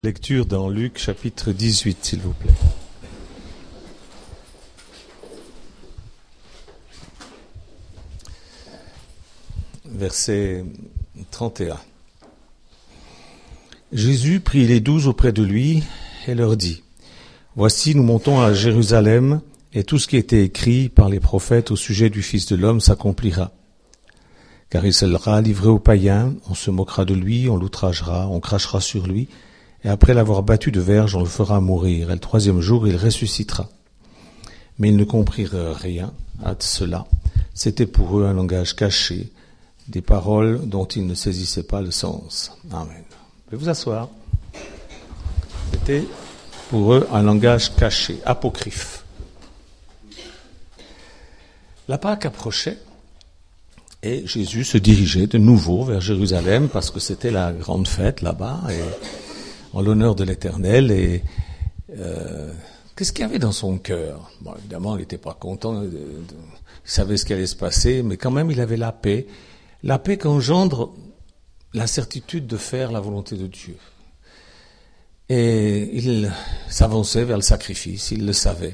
Lecture dans Luc chapitre 18, s'il vous plaît. Verset 31. Jésus prit les 12 auprès de lui et leur dit : Voici, nous montons à Jérusalem, et tout ce qui a été écrit par les prophètes au sujet du Fils de l'homme s'accomplira. Car il sera livré aux païens, on se moquera de lui, on l'outragera, on crachera sur lui, et après l'avoir battu de verge, on le fera mourir, et le troisième jour, il ressuscitera. Mais ils ne comprirent rien à cela. C'était pour eux un langage caché, des paroles dont ils ne saisissaient pas le sens. Amen. Vous pouvez vous asseoir. C'était pour eux un langage caché, apocryphe. La Pâque approchait, et Jésus se dirigeait de nouveau vers Jérusalem, parce que c'était la grande fête là-bas, et en l'honneur de l'Éternel. Et qu'est-ce qu'il y avait dans son cœur ? Bon, évidemment, il n'était pas content, il savait ce qui allait se passer, mais quand même, il avait la paix qu'engendre la certitude de faire la volonté de Dieu. Et il s'avançait vers le sacrifice, il le savait.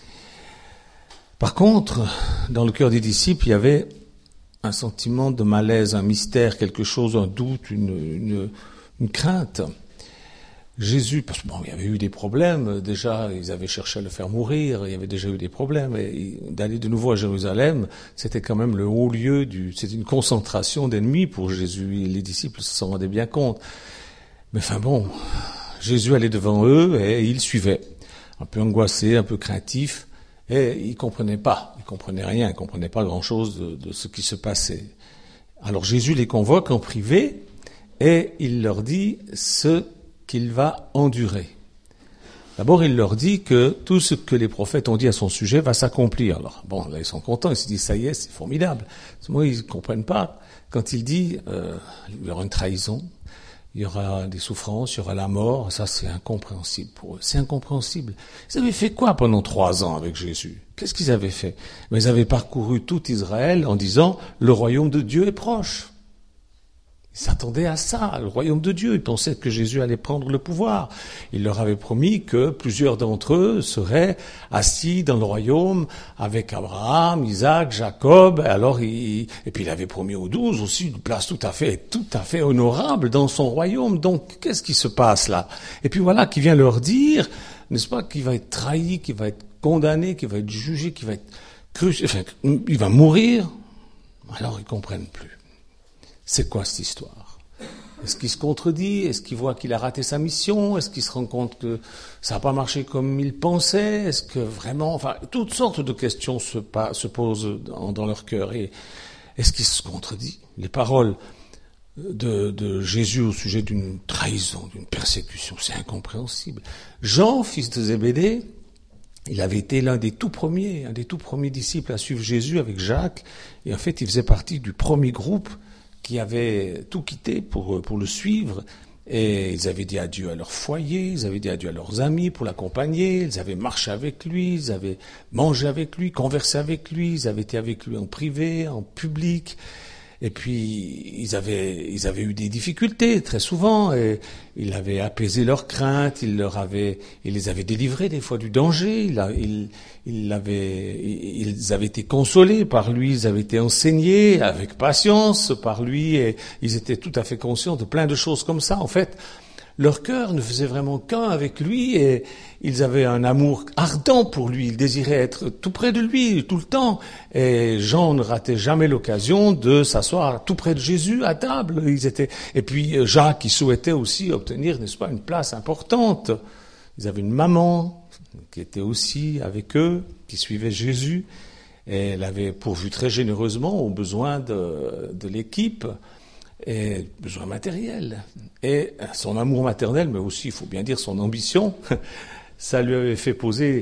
Par contre, dans le cœur des disciples, il y avait un sentiment de malaise, un mystère, quelque chose, un doute, une crainte. Jésus, parce que bon, il y avait eu des problèmes, déjà, ils avaient cherché à le faire mourir, il y avait déjà eu des problèmes, et d'aller de nouveau à Jérusalem, c'était quand même le haut lieu c'était une concentration d'ennemis pour Jésus, et les disciples s'en rendaient bien compte. Mais enfin bon, Jésus allait devant eux, et ils suivaient, un peu angoissés, un peu craintifs, et ils comprenaient rien, ils comprenaient pas grand-chose de ce qui se passait. Alors Jésus les convoque en privé, et il leur dit ce qu'il va endurer. D'abord, il leur dit que tout ce que les prophètes ont dit à son sujet va s'accomplir. Alors, bon, là, ils sont contents, ils se disent, ça y est, c'est formidable. Moi, ils ne comprennent pas. Quand il dit, il y aura une trahison, il y aura des souffrances, il y aura la mort, ça, c'est incompréhensible pour eux. C'est incompréhensible. Ils avaient fait quoi pendant 3 ans avec Jésus ? Qu'est-ce qu'ils avaient fait ? Mais ils avaient parcouru tout Israël en disant, le royaume de Dieu est proche. Ils s'attendaient à ça, le royaume de Dieu. Ils pensaient que Jésus allait prendre le pouvoir. Il leur avait promis que plusieurs d'entre eux seraient assis dans le royaume avec Abraham, Isaac, Jacob. Et puis il avait promis aux 12 aussi une place tout à fait honorable dans son royaume. Donc qu'est-ce qui se passe là ? Et puis voilà, qui vient leur dire, n'est-ce pas, qu'il va être trahi, qu'il va être condamné, qu'il va être jugé, qu'il va être crucifié, enfin, il va mourir. Alors ils comprennent plus. C'est quoi cette histoire ? Est-ce qu'il se contredit ? Est-ce qu'il voit qu'il a raté sa mission ? Est-ce qu'il se rend compte que ça n'a pas marché comme il pensait ? Est-ce que vraiment... Enfin, toutes sortes de questions se posent dans leur cœur. Et est-ce qu'il se contredit ? Les paroles de Jésus au sujet d'une trahison, d'une persécution, c'est incompréhensible. Jean, fils de Zébédée, il avait été un des tout premiers disciples à suivre Jésus avec Jacques. Et en fait, il faisait partie du premier groupe qui avaient tout quitté pour le suivre, et ils avaient dit adieu à leur foyer, ils avaient dit adieu à leurs amis pour l'accompagner, ils avaient marché avec lui, ils avaient mangé avec lui, conversé avec lui, ils avaient été avec lui en privé, en public, et puis ils avaient eu des difficultés très souvent, et il avait apaisé leurs craintes, il les avait délivrés des fois du danger, ils avaient été consolés par lui, ils avaient été enseignés avec patience par lui, et ils étaient tout à fait conscients de plein de choses comme ça. En fait, leur cœur ne faisait vraiment qu'un avec lui, et ils avaient un amour ardent pour lui. Ils désiraient être tout près de lui tout le temps. Et Jean ne ratait jamais l'occasion de s'asseoir tout près de Jésus à table. Et puis Jacques, qui souhaitait aussi obtenir, n'est-ce pas, une place importante. Ils avaient une maman qui était aussi avec eux, qui suivait Jésus. Et elle avait pourvu très généreusement aux besoins de l'équipe. Et besoin matériel. Et son amour maternel, mais aussi, il faut bien dire, son ambition, ça lui avait fait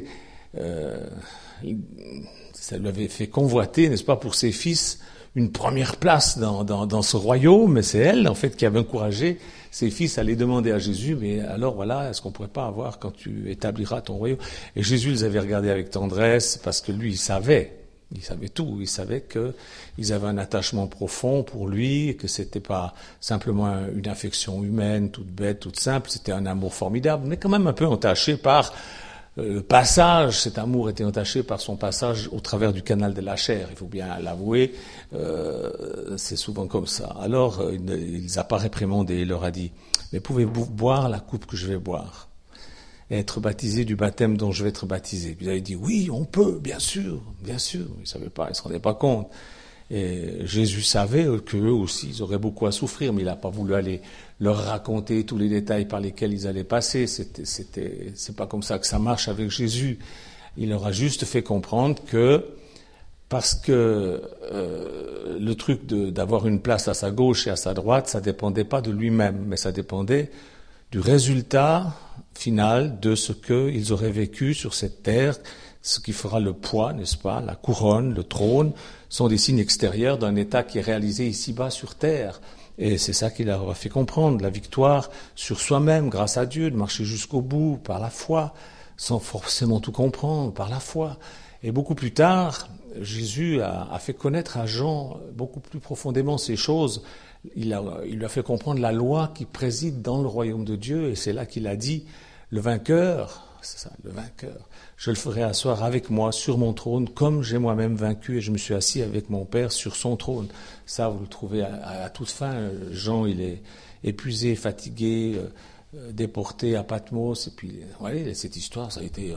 ça lui avait fait convoiter, n'est-ce pas, pour ses fils, une première place dans ce royaume. Mais c'est elle, en fait, qui avait encouragé ses fils à aller demander à Jésus, mais alors voilà, est-ce qu'on pourrait pas avoir quand tu établiras ton royaume ? Et Jésus les avait regardés avec tendresse, parce que lui, il savait Il savait tout. Il savait qu'ils avaient un attachement profond pour lui, que c'était pas simplement une affection humaine, toute bête, toute simple. C'était un amour formidable, mais quand même un peu entaché par le passage. Cet amour était entaché par son passage au travers du canal de la chair. Il faut bien l'avouer. C'est souvent comme ça. Alors, il les a pas réprimandés. Il leur a dit, mais pouvez-vous boire la coupe que je vais boire? Et être baptisé du baptême dont je vais être baptisé. Puis ils avaient dit, oui, on peut, bien sûr, bien sûr. Ils ne savaient pas, ils ne se rendaient pas compte. Et Jésus savait qu'eux aussi, ils auraient beaucoup à souffrir, mais il n'a pas voulu aller leur raconter tous les détails par lesquels ils allaient passer. C'est pas comme ça que ça marche avec Jésus. Il leur a juste fait comprendre que, parce que le truc d'avoir une place à sa gauche et à sa droite, ça dépendait pas de lui-même, mais ça dépendait du résultat final de ce qu'ils auraient vécu sur cette terre, ce qui fera le poids, n'est-ce pas, la couronne, le trône, sont des signes extérieurs d'un état qui est réalisé ici-bas sur terre. Et c'est ça qu'il leur a fait comprendre, la victoire sur soi-même, grâce à Dieu, de marcher jusqu'au bout, par la foi, sans forcément tout comprendre, par la foi. Et beaucoup plus tard, Jésus a fait connaître à Jean beaucoup plus profondément ces choses. Il lui a fait comprendre la loi qui préside dans le royaume de Dieu, et c'est là qu'il a dit, le vainqueur, c'est ça, le vainqueur, je le ferai asseoir avec moi sur mon trône, comme j'ai moi-même vaincu et je me suis assis avec mon Père sur son trône. Ça, vous le trouvez à toute fin. Jean, il est épuisé, fatigué, déporté à Patmos, et puis, voyez, cette histoire, ça a été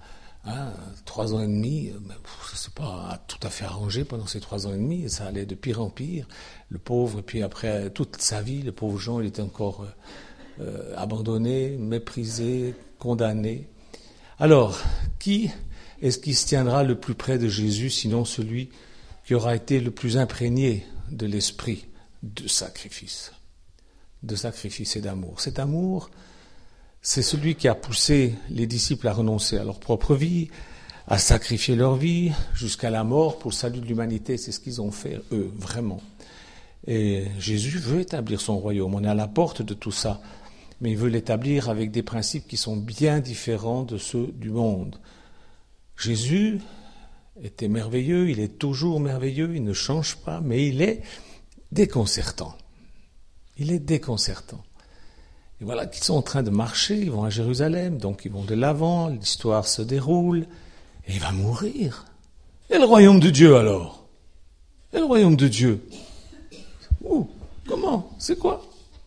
3 ans et demi, ça s'est pas tout à fait arrangé pendant ces 3 ans et demi, et ça allait de pire en pire. Le pauvre, et puis après toute sa vie, le pauvre Jean, il était encore abandonné, méprisé, condamné. Alors, qui est-ce qui se tiendra le plus près de Jésus, sinon celui qui aura été le plus imprégné de l'esprit de sacrifice et d'amour. Cet amour, c'est celui qui a poussé les disciples à renoncer à leur propre vie, à sacrifier leur vie jusqu'à la mort pour le salut de l'humanité. C'est ce qu'ils ont fait, eux, vraiment. Et Jésus veut établir son royaume. On est à la porte de tout ça. Mais il veut l'établir avec des principes qui sont bien différents de ceux du monde. Jésus était merveilleux, il est toujours merveilleux, il ne change pas, mais il est déconcertant. Il est déconcertant. Et voilà qu'ils sont en train de marcher, ils vont à Jérusalem, donc ils vont de l'avant, l'histoire se déroule, et il va mourir. Et le royaume de Dieu alors? Et le royaume de Dieu? Où? Comment? C'est quoi?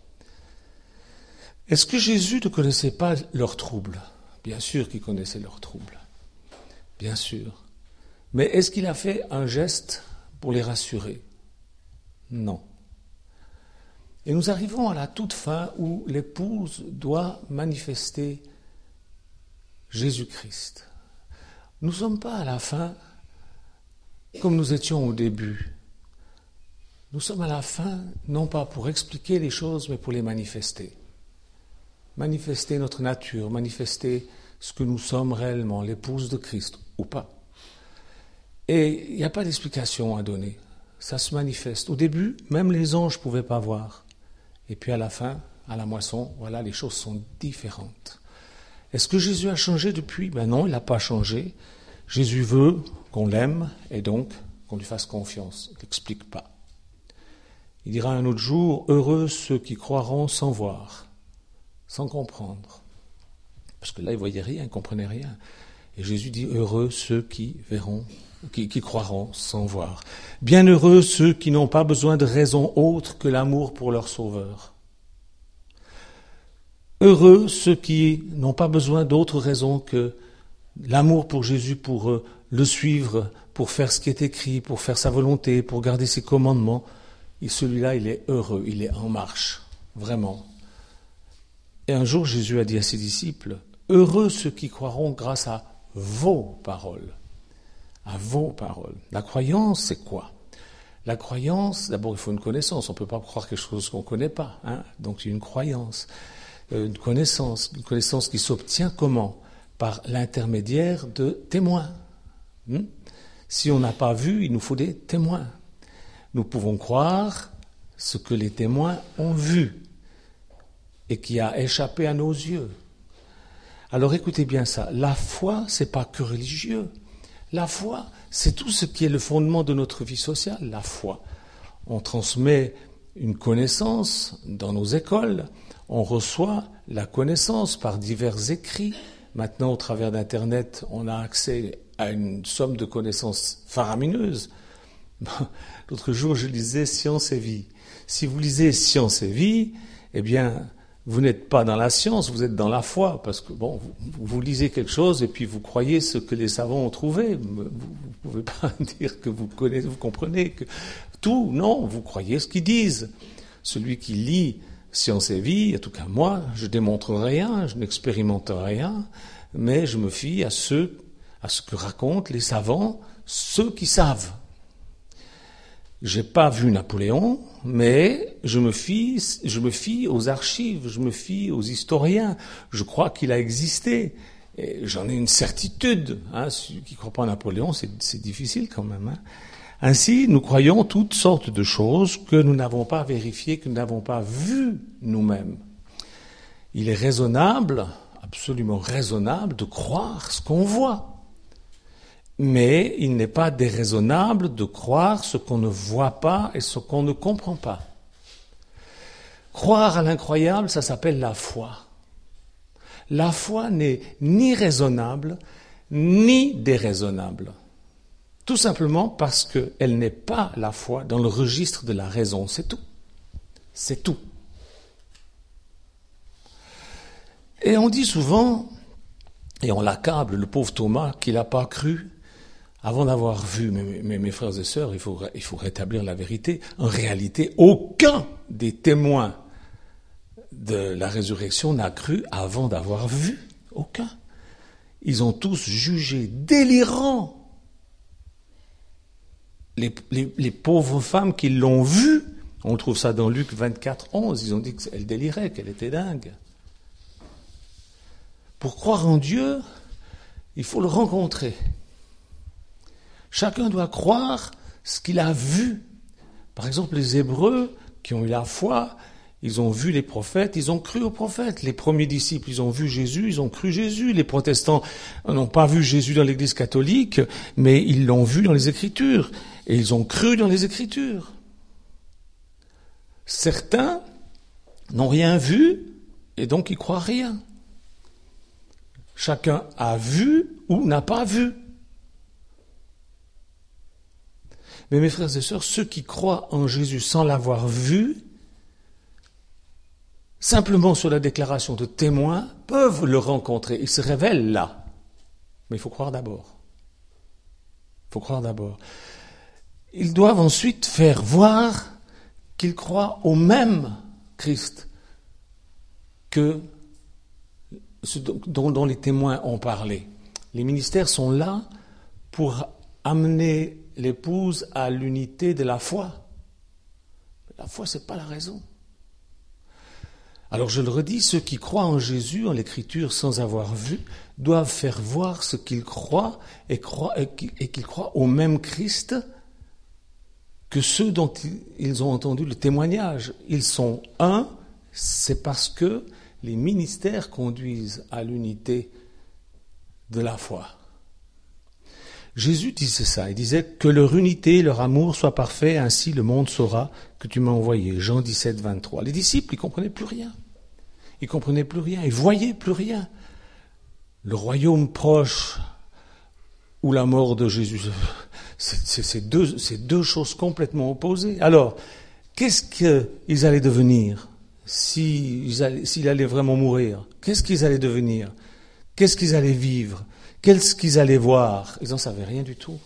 Est-ce que Jésus ne connaissait pas leurs troubles? Bien sûr qu'il connaissait leurs troubles. Bien sûr. Mais est-ce qu'il a fait un geste pour les rassurer? Non. Et nous arrivons à la toute fin où l'épouse doit manifester Jésus-Christ. Nous ne sommes pas à la fin comme nous étions au début. Nous sommes à la fin, non pas pour expliquer les choses, mais pour les manifester. Manifester notre nature, manifester ce que nous sommes réellement, l'épouse de Christ, ou pas. Et il n'y a pas d'explication à donner. Ça se manifeste. Au début, même les anges ne pouvaient pas voir. Et puis à la fin, à la moisson, voilà, les choses sont différentes. Est-ce que Jésus a changé depuis? Ben non, il n'a pas changé. Jésus veut qu'on l'aime et donc qu'on lui fasse confiance. Il n'explique pas. Il dira un autre jour, heureux ceux qui croiront sans voir, sans comprendre. Parce que là, ils ne voyaient rien, ils ne comprenaient rien. Et Jésus dit, heureux ceux qui verront, qui croiront sans voir. Bienheureux ceux qui n'ont pas besoin de raison autre que l'amour pour leur Sauveur. Heureux ceux qui n'ont pas besoin d'autre raison que l'amour pour Jésus, pour le suivre, pour faire ce qui est écrit, pour faire sa volonté, pour garder ses commandements. Et celui-là, il est heureux, il est en marche, vraiment. Et un jour, Jésus a dit à ses disciples, heureux ceux qui croiront grâce à vos paroles. À vos paroles. La croyance, c'est quoi? La croyance, d'abord, il faut une connaissance. On ne peut pas croire quelque chose qu'on ne connaît pas. Donc, il y a une croyance, une connaissance qui s'obtient comment? Par l'intermédiaire de témoins. Si on n'a pas vu, il nous faut des témoins. Nous pouvons croire ce que les témoins ont vu et qui a échappé à nos yeux. Alors écoutez bien ça, la foi, c'est pas que religieux. La foi, c'est tout ce qui est le fondement de notre vie sociale, la foi. On transmet une connaissance dans nos écoles, on reçoit la connaissance par divers écrits. Maintenant, au travers d'Internet, on a accès à une somme de connaissances faramineuses. L'autre jour, je lisais Science et Vie. Si vous lisez Science et Vie, eh bien, vous n'êtes pas dans la science, vous êtes dans la foi, parce que bon, vous lisez quelque chose et puis vous croyez ce que les savants ont trouvé. Vous ne pouvez pas dire que vous connaissez, vous comprenez que tout, non, vous croyez ce qu'ils disent. Celui qui lit Science et Vie, en tout cas moi, je démontre rien, je n'expérimente rien, mais je me fie à ce que racontent les savants, ceux qui savent. J'ai pas vu Napoléon, mais je me fie aux archives, je me fie aux historiens. Je crois qu'il a existé. Et j'en ai une certitude. Celui qui ne croit pas à Napoléon, c'est difficile quand même. Ainsi, nous croyons toutes sortes de choses que nous n'avons pas vérifiées, que nous n'avons pas vues nous-mêmes. Il est raisonnable, absolument raisonnable, de croire ce qu'on voit. Mais il n'est pas déraisonnable de croire ce qu'on ne voit pas et ce qu'on ne comprend pas. Croire à l'incroyable, ça s'appelle la foi. La foi n'est ni raisonnable, ni déraisonnable. Tout simplement parce qu'elle n'est pas la foi dans le registre de la raison, c'est tout. C'est tout. Et on dit souvent, et on l'accable, le pauvre Thomas, qu'il n'a pas cru, avant d'avoir vu, mais mes frères et sœurs, il faut rétablir la vérité. En réalité, aucun des témoins de la résurrection n'a cru avant d'avoir vu. Aucun. Ils ont tous jugé délirant les pauvres femmes qui l'ont vu. On trouve ça dans Luc 24, 11. Ils ont dit qu'elle délirait, qu'elle était dingue. Pour croire en Dieu, il faut le rencontrer. Chacun doit croire ce qu'il a vu. Par exemple, les Hébreux qui ont eu la foi, ils ont vu les prophètes, ils ont cru aux prophètes. Les premiers disciples, ils ont vu Jésus, ils ont cru Jésus. Les protestants n'ont pas vu Jésus dans l'Église catholique, mais ils l'ont vu dans les Écritures. Et ils ont cru dans les Écritures. Certains n'ont rien vu, et donc ils croient rien. Chacun a vu ou n'a pas vu. Mais mes frères et sœurs, ceux qui croient en Jésus sans l'avoir vu, simplement sur la déclaration de témoins, peuvent le rencontrer. Il se révèle là. Mais il faut croire d'abord. Il faut croire d'abord. Ils doivent ensuite faire voir qu'ils croient au même Christ que ce dont les témoins ont parlé. Les ministères sont là pour amener l'épouse à l'unité de la foi. La foi, c'est pas la raison. Alors je le redis, ceux qui croient en Jésus, en l'Écriture, sans avoir vu, doivent faire voir ce qu'ils croient et qu'ils croient au même Christ que ceux dont ils ont entendu le témoignage. Ils sont un, c'est parce que les ministères conduisent à l'unité de la foi. Jésus disait ça, il disait que leur unité, leur amour soit parfait, ainsi le monde saura que tu m'as envoyé. Jean 17, 23. Les disciples, ils comprenaient plus rien. Ils comprenaient plus rien, ils voyaient plus rien. Le royaume proche ou la mort de Jésus, c'est deux choses complètement opposées. Alors, qu'est-ce qu'ils allaient devenir s'il allait vraiment mourir? Qu'est-ce qu'ils allaient devenir? Qu'est-ce qu'ils allaient vivre? Qu'est-ce qu'ils allaient voir? Ils n'en savaient rien du tout.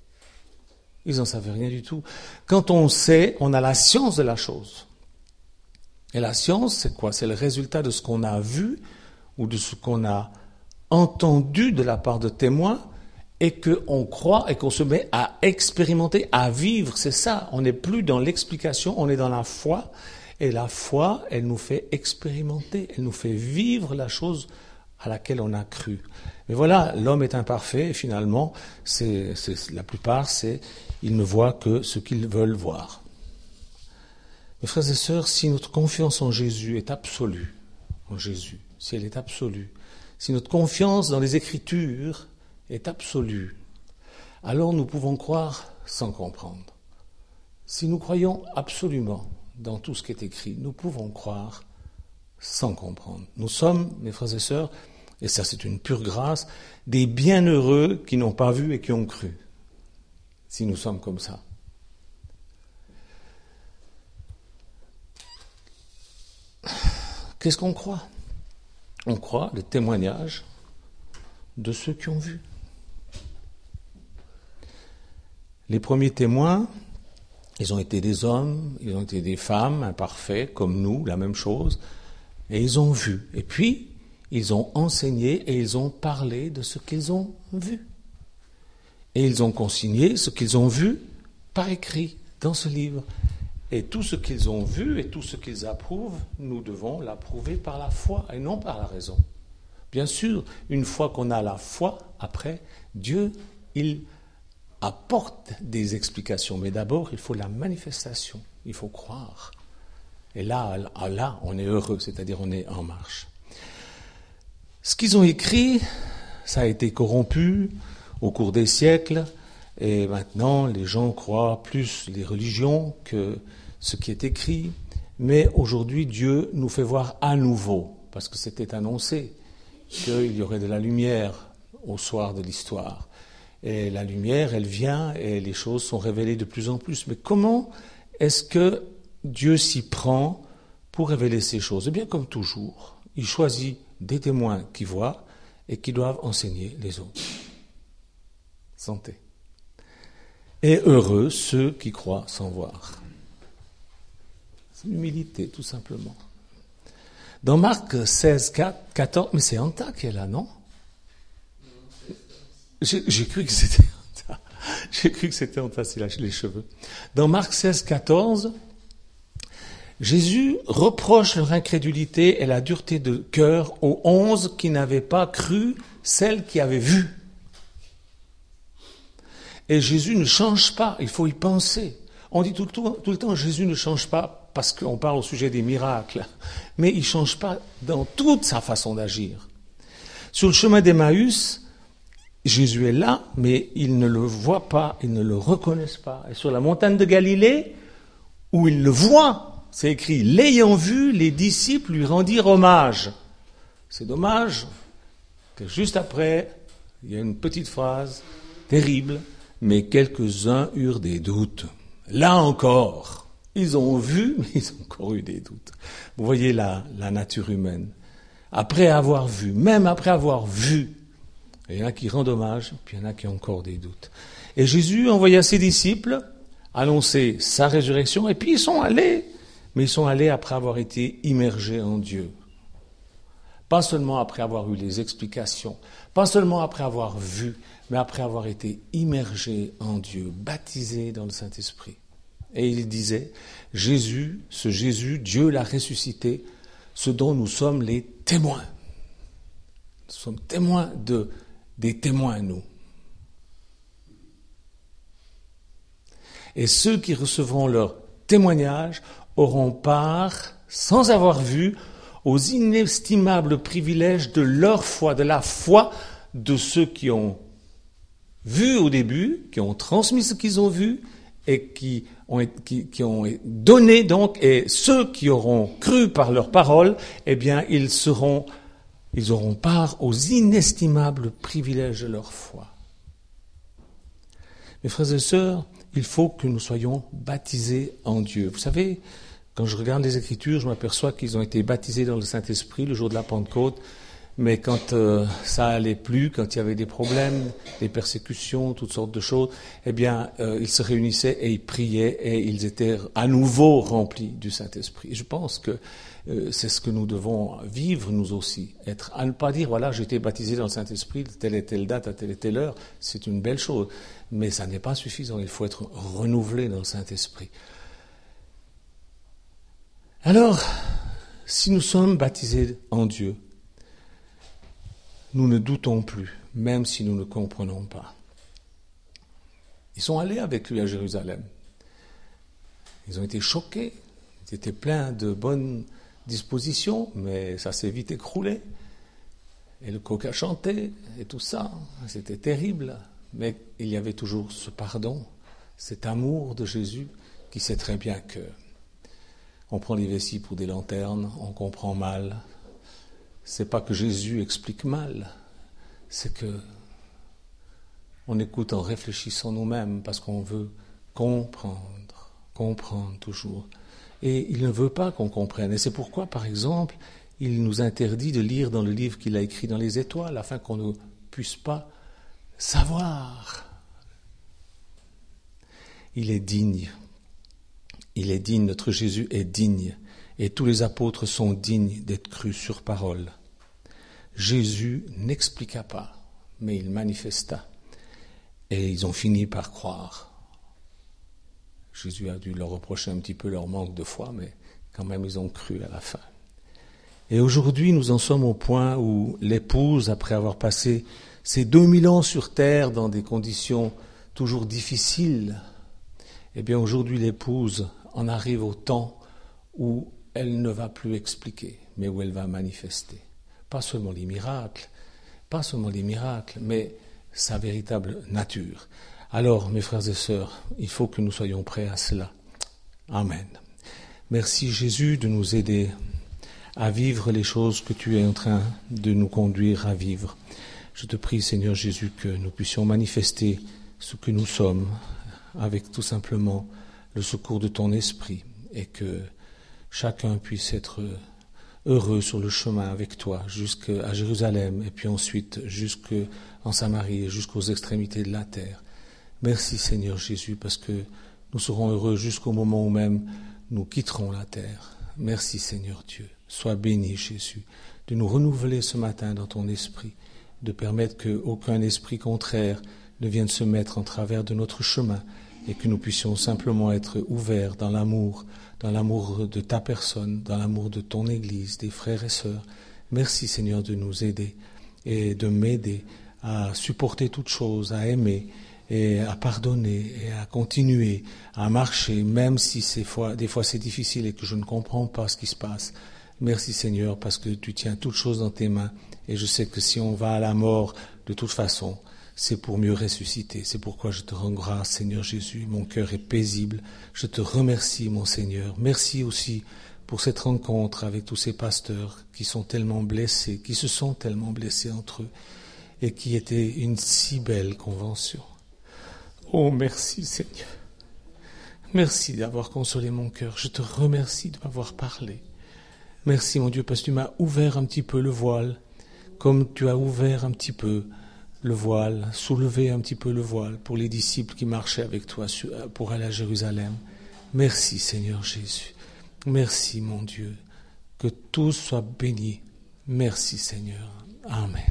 Ils n'en savaient rien du tout. Quand on sait, on a la science de la chose. Et la science, c'est quoi? C'est le résultat de ce qu'on a vu ou de ce qu'on a entendu de la part de témoins et qu'on croit et qu'on se met à expérimenter, à vivre. C'est ça. On n'est plus dans l'explication, on est dans la foi. Et la foi, elle nous fait expérimenter, elle nous fait vivre la chose à laquelle on a cru. Mais voilà, l'homme est imparfait et finalement, la plupart, ils ne voient que ce qu'ils veulent voir. Mes frères et sœurs, si notre confiance en Jésus est absolue, en Jésus, si elle est absolue, si notre confiance dans les Écritures est absolue, alors nous pouvons croire sans comprendre. Si nous croyons absolument dans tout ce qui est écrit, nous pouvons croire sans comprendre. Nous sommes, mes frères et sœurs, et ça c'est une pure grâce, des bienheureux qui n'ont pas vu et qui ont cru. Si nous sommes comme ça. Qu'est-ce qu'on croit? On croit le témoignage de ceux qui ont vu. Les premiers témoins, ils ont été des hommes, ils ont été des femmes imparfaits, comme nous, la même chose, et ils ont vu. Et puis, ils ont enseigné et ils ont parlé de ce qu'ils ont vu. Et ils ont consigné ce qu'ils ont vu par écrit dans ce livre. Et tout ce qu'ils ont vu et tout ce qu'ils approuvent, nous devons l'approuver par la foi et non par la raison. Bien sûr, une fois qu'on a la foi, après, Dieu, il apporte des explications. Mais d'abord, il faut la manifestation. Il faut croire. Et là, on est heureux, c'est-à-dire on est en marche. Ce qu'ils ont écrit, ça a été corrompu au cours des siècles. Et maintenant, les gens croient plus les religions que ce qui est écrit. Mais aujourd'hui, Dieu nous fait voir à nouveau, parce que c'était annoncé, qu'il y aurait de la lumière au soir de l'histoire. Et la lumière, elle vient et les choses sont révélées de plus en plus. Mais comment est-ce que Dieu s'y prend pour révéler ces choses? Eh bien, comme toujours, il choisit des témoins qui voient et qui doivent enseigner les autres. Santé. Et heureux ceux qui croient sans voir. C'est l'humilité, tout simplement. Dans Marc 16, 14, mais c'est Anta qui est là, non? J'ai cru que c'était Anta. J'ai cru que c'était Anta, c'est là, les cheveux. Dans Marc 16, 14, Jésus reproche leur incrédulité et la dureté de cœur aux 11 qui n'avaient pas cru celles qui avaient vu. Et Jésus ne change pas, il faut y penser. On dit tout le temps, Jésus ne change pas parce qu'on parle au sujet des miracles, mais il ne change pas dans toute sa façon d'agir. Sur le chemin d'Emmaüs, Jésus est là, mais ils ne le voient pas, ils ne le reconnaissent pas. Et sur la montagne de Galilée, où ils le voient, c'est écrit, l'ayant vu, les disciples lui rendirent hommage. C'est dommage que juste après, il y a une petite phrase terrible, mais quelques-uns eurent des doutes. Là encore, ils ont vu, mais ils ont encore eu des doutes. Vous voyez la nature humaine. Après avoir vu, même après avoir vu, il y en a qui rendent hommage, puis il y en a qui ont encore des doutes. Et Jésus envoya ses disciples annoncer sa résurrection, et puis ils sont allés, mais ils sont allés après avoir été immergés en Dieu. Pas seulement après avoir eu les explications, pas seulement après avoir vu, mais après avoir été immergés en Dieu, baptisés dans le Saint-Esprit. Et il disait, Jésus, Dieu l'a ressuscité, ce dont nous sommes les témoins. Nous sommes témoins des témoins, nous. Et ceux qui recevront leur témoignage auront part, sans avoir vu, aux inestimables privilèges de leur foi, de la foi de ceux qui ont vu au début, qui ont transmis ce qu'ils ont vu et qui ont donné donc, et ceux qui auront cru par leurs paroles, eh bien ils auront part aux inestimables privilèges de leur foi. Mes frères et sœurs, il faut que nous soyons baptisés en Dieu. Vous savez, quand je regarde les Écritures, je m'aperçois qu'ils ont été baptisés dans le Saint-Esprit le jour de la Pentecôte, mais quand ça allait plus, quand il y avait des problèmes, des persécutions, toutes sortes de choses, eh bien, ils se réunissaient et ils priaient et ils étaient à nouveau remplis du Saint-Esprit. Et je pense que c'est ce que nous devons vivre, nous aussi. À ne pas dire, voilà, j'ai été baptisé dans le Saint-Esprit, telle et telle date, à telle et telle heure, c'est une belle chose. Mais ça n'est pas suffisant, il faut être renouvelé dans le Saint-Esprit. Alors, si nous sommes baptisés en Dieu, nous ne doutons plus, même si nous ne comprenons pas. Ils sont allés avec lui à Jérusalem. Ils ont été choqués, ils étaient pleins de bonnes dispositions, mais ça s'est vite écroulé. Et le coq a chanté, et tout ça, c'était terrible. Mais il y avait toujours ce pardon, cet amour de Jésus qui sait très bien que on prend les vessies pour des lanternes, on comprend mal. C'est pas que Jésus explique mal, c'est que on écoute en réfléchissant nous-mêmes parce qu'on veut comprendre toujours. Et il ne veut pas qu'on comprenne. Et c'est pourquoi, par exemple, il nous interdit de lire dans le livre qu'il a écrit dans les étoiles, afin qu'on ne puisse pas savoir. Il est digne. Il est digne, notre Jésus est digne. Et tous les apôtres sont dignes d'être crus sur parole. Jésus n'expliqua pas, mais il manifesta. Et ils ont fini par croire. Jésus a dû leur reprocher un petit peu leur manque de foi, mais quand même ils ont cru à la fin. Et aujourd'hui, nous en sommes au point où l'épouse, après avoir passé ces 2000 ans sur terre dans des conditions toujours difficiles, eh bien aujourd'hui l'épouse en arrive au temps où elle ne va plus expliquer, mais où elle va manifester. Pas seulement les miracles, mais sa véritable nature. Alors, mes frères et sœurs, il faut que nous soyons prêts à cela. Amen. Merci Jésus de nous aider à vivre les choses que tu es en train de nous conduire à vivre. Je te prie, Seigneur Jésus, que nous puissions manifester ce que nous sommes avec tout simplement le secours de ton esprit et que chacun puisse être heureux sur le chemin avec toi jusqu'à Jérusalem et puis ensuite jusqu'en Samarie et jusqu'aux extrémités de la terre. Merci Seigneur Jésus parce que nous serons heureux jusqu'au moment où même nous quitterons la terre. Merci Seigneur Dieu. Sois béni Jésus de nous renouveler ce matin dans ton esprit, de permettre qu'aucun esprit contraire ne vienne se mettre en travers de notre chemin et que nous puissions simplement être ouverts dans l'amour de ta personne, dans l'amour de ton Église, des frères et sœurs. Merci Seigneur de nous aider et de m'aider à supporter toutes choses, à aimer et à pardonner et à continuer à marcher, même si des fois c'est difficile et que je ne comprends pas ce qui se passe. Merci Seigneur parce que tu tiens toutes choses dans tes mains et je sais que si on va à la mort, de toute façon, c'est pour mieux ressusciter. C'est pourquoi je te rends grâce, Seigneur Jésus. Mon cœur est paisible. Je te remercie, mon Seigneur. Merci aussi pour cette rencontre avec tous ces pasteurs qui sont tellement blessés, qui se sont tellement blessés entre eux et qui était une si belle convention. Oh, merci, Seigneur. Merci d'avoir consolé mon cœur. Je te remercie de m'avoir parlé. Merci, mon Dieu, parce que tu m'as ouvert un petit peu le voile, comme tu as ouvert un petit peu le voile, soulevé un petit peu le voile pour les disciples qui marchaient avec toi pour aller à Jérusalem. Merci, Seigneur Jésus. Merci, mon Dieu. Que tous soient bénis. Merci, Seigneur. Amen.